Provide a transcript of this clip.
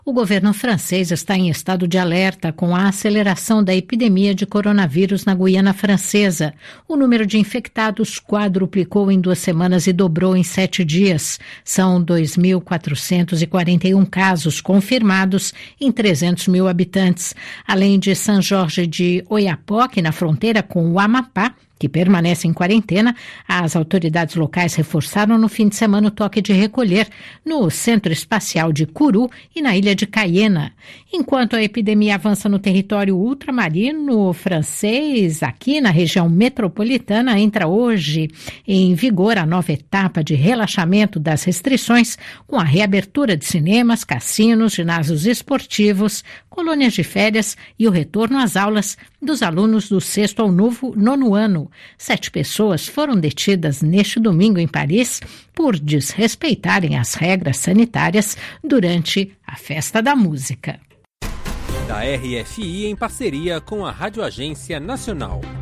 O governo francês está em estado de alerta com a aceleração da epidemia de coronavírus na Guiana Francesa. O número de infectados quadruplicou em 2 semanas e dobrou em 7 dias. São 2.441 casos confirmados em 300 mil habitantes. Além de São Jorge de Oiapoque, na fronteira com o Amapá, que permanece em quarentena, as autoridades locais reforçaram no fim de semana o toque de recolher no Centro Espacial de Kourou e na ilha de Cayena. Enquanto a epidemia avança no território ultramarino francês, aqui na região metropolitana, entra hoje em vigor a nova etapa de relaxamento das restrições, com a reabertura de cinemas, cassinos, ginásios esportivos, colônias de férias e o retorno às aulas dos alunos do 6º ao 9º ano. 7 pessoas foram detidas neste domingo em Paris por desrespeitarem as regras sanitárias durante a Festa da Música. Da RFI em parceria com a Rádio Agência Nacional.